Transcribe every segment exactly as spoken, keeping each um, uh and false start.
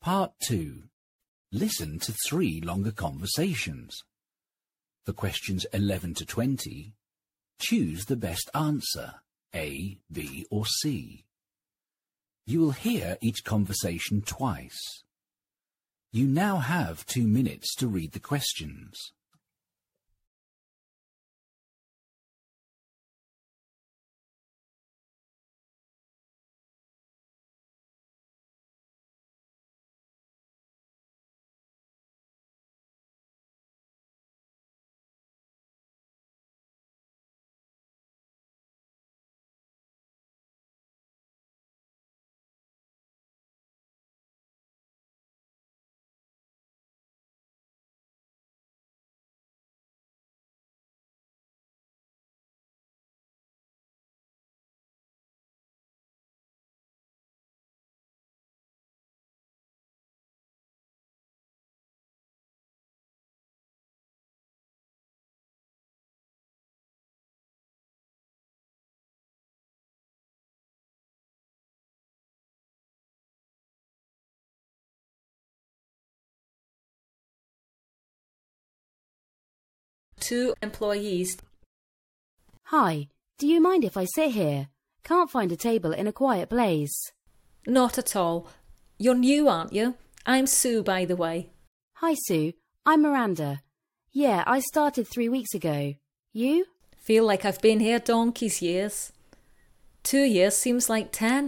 Part two. Listen to three longer conversations. For questions eleven to twenty, choose the best answer, A, B or C. You will hear each conversation twice. You now have two minutes to read the questions. Two employees. Hi, do you mind if I sit here? Can't find a table in a quiet place. Not at all. You're new, aren't you? I'm Sue, by the way. Hi, Sue. I'm Miranda. Yeah, I started three weeks ago. You? Feel like I've been here donkey's years. Two years seems like ten.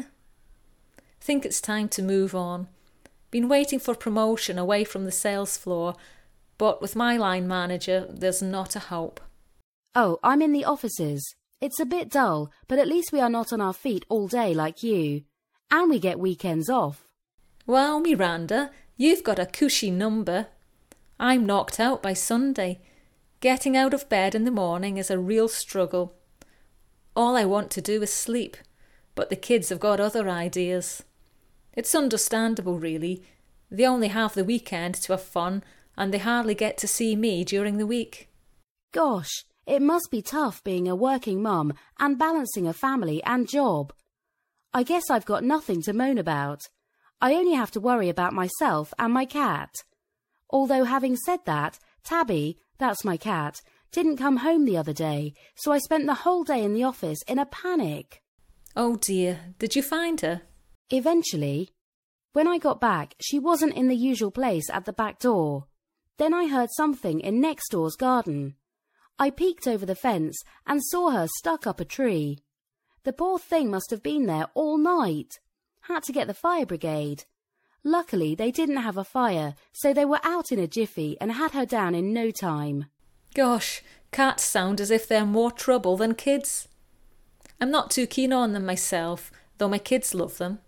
Think it's time to move on. Been waiting for promotion away from the sales floor, but with my line manager, there's not a hope. Oh, I'm in the offices. It's a bit dull, but at least we are not on our feet all day like you. And we get weekends off. Wow, Miranda, you've got a cushy number. I'm knocked out by Sunday. Getting out of bed in the morning is a real struggle. All I want to do is sleep, but the kids have got other ideas. It's understandable, really. They only have the weekend to have fun, and they hardly get to see me during the week. Gosh, it must be tough being a working mum and balancing a family and job. I guess I've got nothing to moan about. I only have to worry about myself and my cat. Although having said that, Tabby, that's my cat, didn't come home the other day, so I spent the whole day in the office in a panic. Oh dear, did you find her? Eventually. When I got back, she wasn't in the usual place at the back door. Then I heard something in next door's garden. I peeked over the fence and saw her stuck up a tree. The poor thing must have been there all night. Had to get the fire brigade. Luckily, they didn't have a fire, so they were out in a jiffy and had her down in no time. Gosh, cats sound as if they're more trouble than kids. I'm not too keen on them myself, though my kids love them.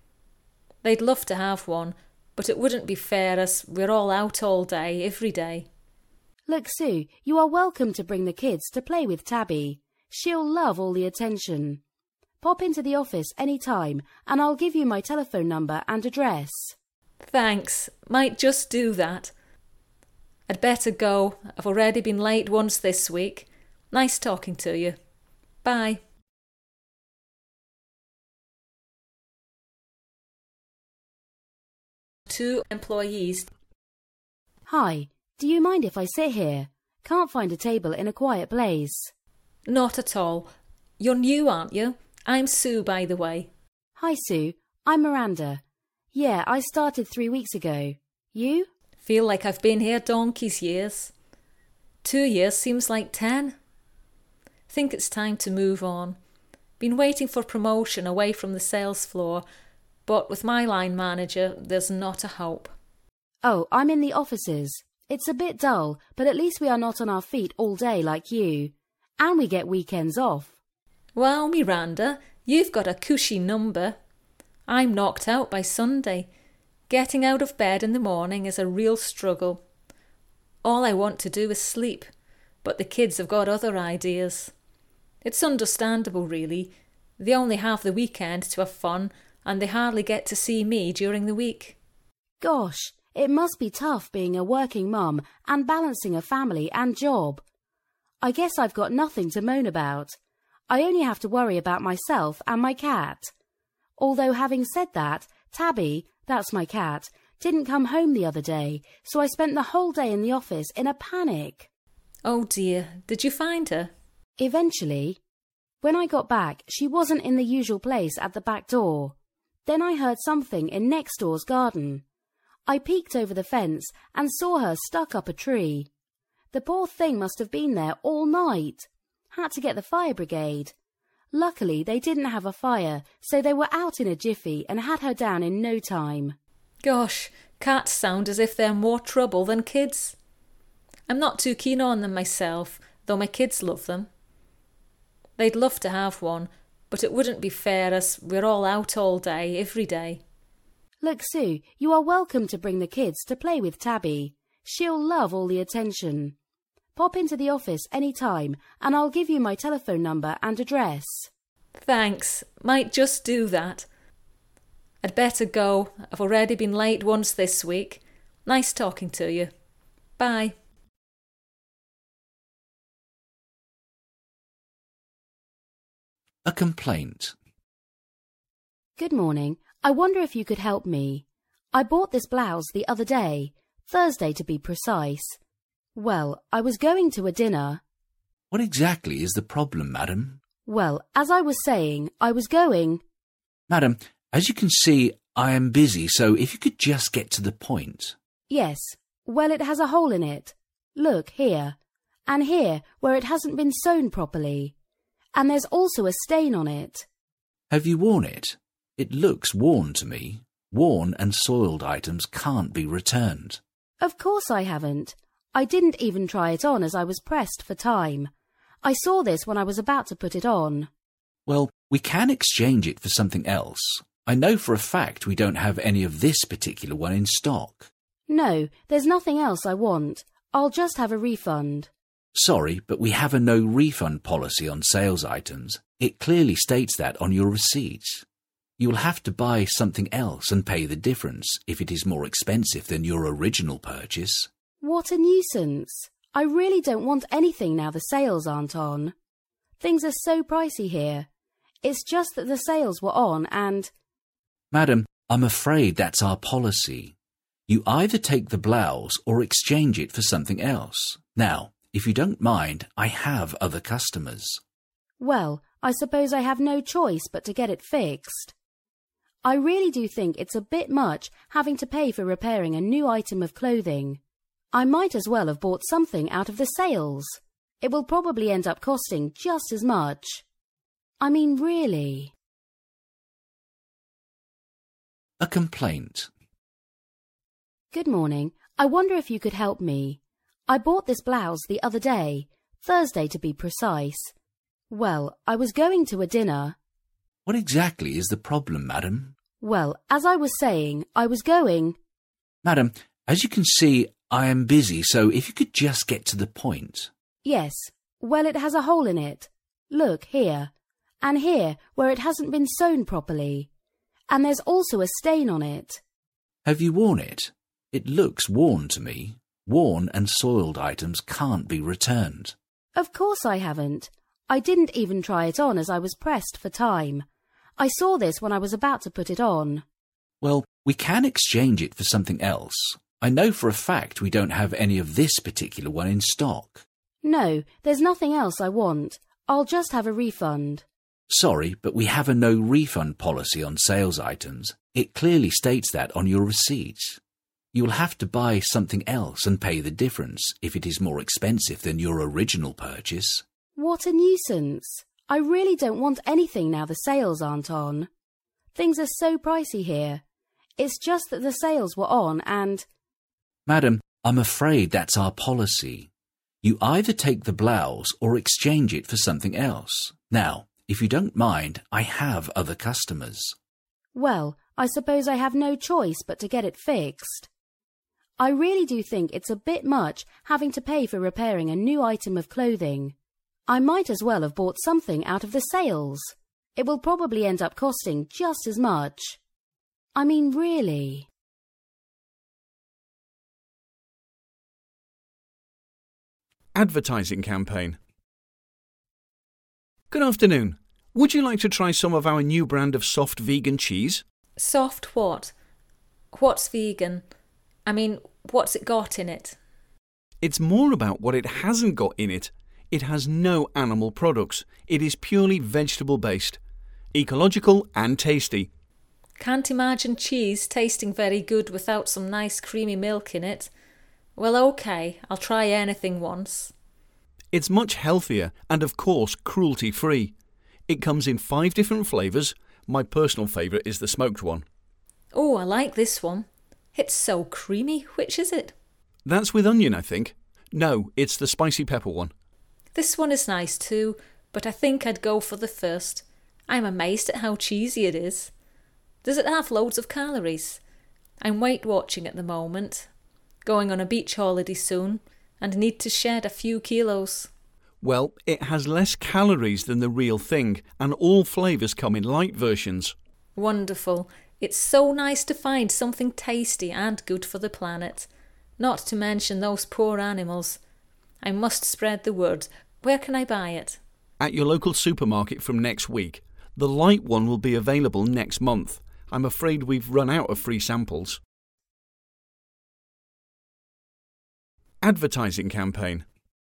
They'd love to have one, but it wouldn't be fair as we're all out all day, every day. Look, Sue, you are welcome to bring the kids to play with Tabby. She'll love all the attention. Pop into the office any time, and I'll give you my telephone number and address. Thanks, might just do that. I'd better go. I've already been late once this week. Nice talking to you. Bye. Two employees. Hi, do you mind if I sit here? Can't find a table in a quiet place. Not at all. You're new, aren't you? I'm Sue, by the way. Hi, Sue. I'm Miranda. Yeah, I started three weeks ago. You? Feel like I've been here donkey's years. Two years seems like ten. Think it's time to move on. Been waiting for promotion away from the sales floor, but with my line manager, there's not a hope. Oh, I'm in the offices. It's a bit dull, but at least we are not on our feet all day like you. And we get weekends off. Wow, Miranda, you've got a cushy number. I'm knocked out by Sunday. Getting out of bed in the morning is a real struggle. All I want to do is sleep, but the kids have got other ideas. It's understandable, really. They only have the weekend to have fun, and they hardly get to see me during the week. Gosh, it must be tough being a working mum and balancing a family and job. I guess I've got nothing to moan about. I only have to worry about myself and my cat. Although having said that, Tabby, that's my cat, didn't come home the other day, so I spent the whole day in the office in a panic. Oh dear, did you find her? Eventually. When I got back, she wasn't in the usual place at the back door. Then I heard something in next door's garden. I peeked over the fence and saw her stuck up a tree. The poor thing must have been there all night. Had to get the fire brigade. Luckily, they didn't have a fire, so they were out in a jiffy and had her down in no time. Gosh, cats sound as if they're more trouble than kids. I'm not too keen on them myself, though my kids love them. They'd love to have one, but it wouldn't be fair as we're all out all day, every day. Look, Sue, you are welcome to bring the kids to play with Tabby. She'll love all the attention. Pop into the office any time and I'll give you my telephone number and address. Thanks, might just do that. I'd better go. I've already been late once this week. Nice talking to you. Bye. A complaint. Good morning. I wonder if you could help me. I bought this blouse the other day, Thursday to be precise. Well, I was going to a dinner. What exactly is the problem, madam? Well, as I was saying, I was going... Madam, as you can see, I am busy, so if you could just get to the point. Yes. Well, it has a hole in it. Look, here. And here, where it hasn't been sewn properly. And there's also a stain on it. Have you worn it? It looks worn to me. Worn and soiled items can't be returned. Of course I haven't. I didn't even try it on as I was pressed for time. I saw this when I was about to put it on. Well, we can exchange it for something else. I know for a fact we don't have any of this particular one in stock. No, there's nothing else I want. I'll just have a refund. Sorry, but we have a no refund policy on sales items. It clearly states that on your receipt. You'll have to buy something else and pay the difference if it is more expensive than your original purchase. What a nuisance. I really don't want anything now the sales aren't on. Things are so pricey here. It's just that the sales were on and... Madam, I'm afraid that's our policy. You either take the blouse or exchange it for something else. Now, if you don't mind, I have other customers. Well, I suppose I have no choice but to get it fixed. I really do think it's a bit much having to pay for repairing a new item of clothing. I might as well have bought something out of the sales. It will probably end up costing just as much. I mean, really. A complaint. Good morning. I wonder if you could help me. I bought this blouse the other day, Thursday to be precise. Well, I was going to a dinner. What exactly is the problem, madam? Well, as I was saying, I was going... Madam, as you can see, I am busy, so if you could just get to the point. Yes. Well, it has a hole in it. Look, here. And here, where it hasn't been sewn properly. And there's also a stain on it. Have you worn it? It looks worn to me. Worn and soiled items can't be returned. Of course I haven't. I didn't even try it on as I was pressed for time. I saw this when I was about to put it on. Well, we can exchange it for something else. I know for a fact we don't have any of this particular one in stock. No, there's nothing else I want. I'll just have a refund. Sorry, but we have a no refund policy on sales items. It clearly states that on your receipt. You'll have to buy something else and pay the difference if it is more expensive than your original purchase. What a nuisance. I really don't want anything now the sales aren't on. Things are so pricey here. It's just that the sales were on and... Madam, I'm afraid that's our policy. You either take the blouse or exchange it for something else. Now, if you don't mind, I have other customers. Well, I suppose I have no choice but to get it fixed. I really do think it's a bit much having to pay for repairing a new item of clothing. I might as well have bought something out of the sales. It will probably end up costing just as much. I mean, really. Advertising campaign. Good afternoon. Would you like to try some of our new brand of soft vegan cheese? Soft what? What's vegan? I mean, what's it got in it? It's more about what it hasn't got in it. It has no animal products. It is purely vegetable-based, ecological and tasty. Can't imagine cheese tasting very good without some nice creamy milk in it. Well, okay, I'll try anything once. It's much healthier and, of course, cruelty-free. It comes in five different flavours. My personal favourite is the smoked one. Oh, I like this one. It's so creamy. Which is it? That's with onion, I think. No, it's the spicy pepper one. This one is nice too, but I think I'd go for the first. I'm amazed at how cheesy it is. Does it have loads of calories? I'm Weight Watching at the moment. Going on a beach holiday soon and need to shed a few kilos. Well, it has less calories than the real thing, and all flavours come in light versions. Wonderful. It's so nice to find something tasty and good for the planet. Not to mention those poor animals. I must spread the word. Where can I buy it? At your local supermarket from next week. The light one will be available next month. I'm afraid we've run out of free samples. Advertising campaign.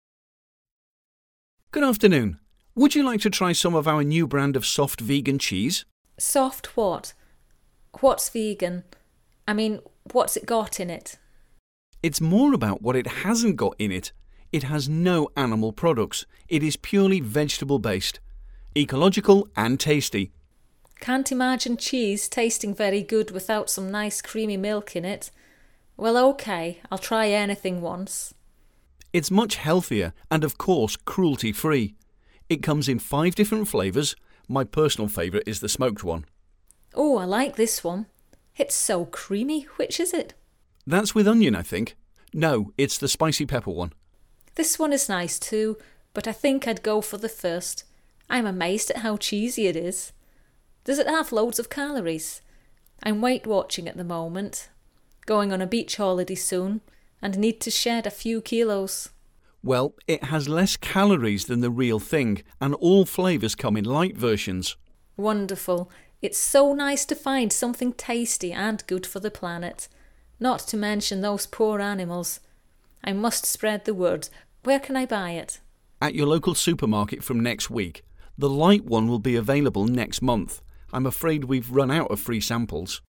Good afternoon. Would you like to try some of our new brand of soft vegan cheese? Soft what? What's vegan? I mean, what's it got in it? It's more about what it hasn't got in it. It has no animal products. It is purely vegetable-based, ecological and tasty. Can't imagine cheese tasting very good without some nice creamy milk in it. Well, okay, I'll try anything once. It's much healthier and, of course, cruelty-free. It comes in five different flavours. My personal favourite is the smoked one. Oh, I like this one. It's so creamy. Which is it? That's with onion, I think. No, it's the spicy pepper one. This one is nice too, but I think I'd go for the first. I'm amazed at how cheesy it is. Does it have loads of calories? I'm Weight Watching at the moment. Going on a beach holiday soon and need to shed a few kilos. Well, it has less calories than the real thing, and all flavours come in light versions. Wonderful. It's so nice to find something tasty and good for the planet. Not to mention those poor animals. I must spread the word. Where can I buy it? At your local supermarket from next week. The light one will be available next month. I'm afraid we've run out of free samples.